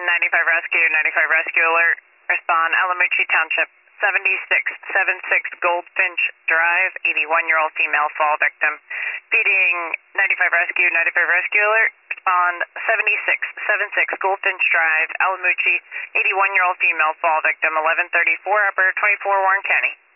95 Rescue, 95 Rescue Alert. Respond, Alamucci Township, 7676 Goldfinch Drive, 81-year-old female fall victim. Feeding 95 Rescue, 95 Rescue Alert. Respond, 7676 Goldfinch Drive, Alamucci, 81-year-old female fall victim, 1134 Upper 24 Warren County.